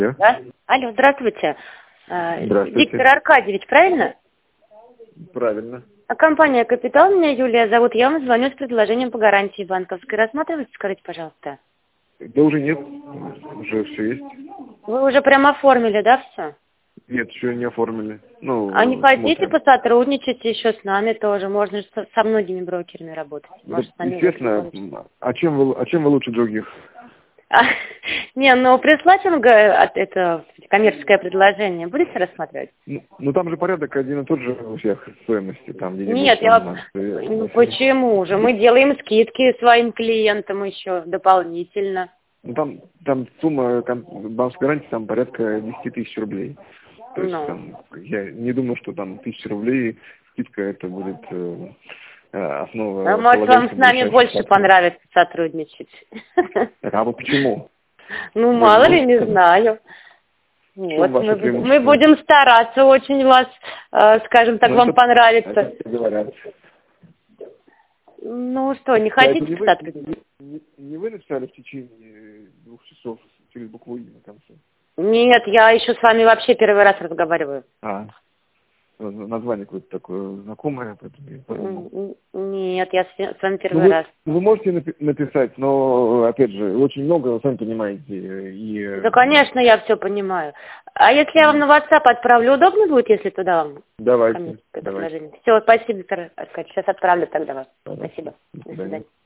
Да? Алло, здравствуйте. Здравствуйте. Виктор Аркадьевич, правильно? Правильно. А компания «Капитал», меня Юлия зовут, я вам звоню с предложением по гарантии банковской. Рассматриваете, скажите, пожалуйста? Да уже нет, уже все есть. Вы уже прям оформили, да, все? Нет, еще не оформили. Ну, А не хотите смотрим. посотрудничать еще с нами тоже? Можно же со многими брокерами работать. Да, Может, с нами естественно, лучше получится. а чем вы лучше других? Не, ну прислать вам это коммерческое предложение будете рассматривать? Ну там же порядок один и тот же у всех стоимости, там где Нет, почему же? Мы делаем скидки своим клиентам еще дополнительно. Ну там сумма банковской гарантии там порядка 10 тысяч рублей. То есть там, я не думаю, что там 1000 рублей скидка это будет основа. А может, вам с нами больше понравится сотрудничать? А вот почему? Ну, мало ли, не знаю. Вот, мы будем стараться очень вас, скажем так, вам понравится. Ну что, не хотите сотрудничать? Не вы написали в течение 2 часов через букву «И» на конце? Нет, я еще с вами вообще первый раз разговариваю. Название какое-то такое знакомое, поэтому я подумал. Нет, я с вами первый раз. Вы можете написать, но, опять же, очень много, вы сами понимаете. Да, конечно, я все понимаю. А если я вам на WhatsApp отправлю, удобно будет, если туда вам? Давайте. Все, спасибо, Виктор Аркадьевич. Сейчас отправлю тогда вас. Спасибо. До свидания.